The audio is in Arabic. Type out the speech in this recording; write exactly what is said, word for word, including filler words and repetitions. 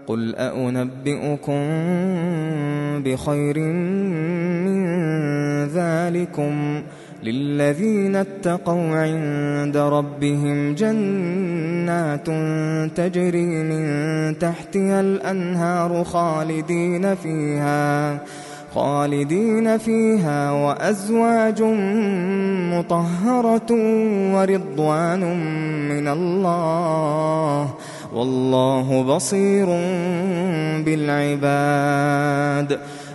قل أأنبئكم بخير من ذلكم للذين اتقوا عند ربهم جنات تجري من تحتها الأنهار خالدين فيها خالدين فيها وأزواج مطهرة ورضوان من الله والله بصير بالعباد.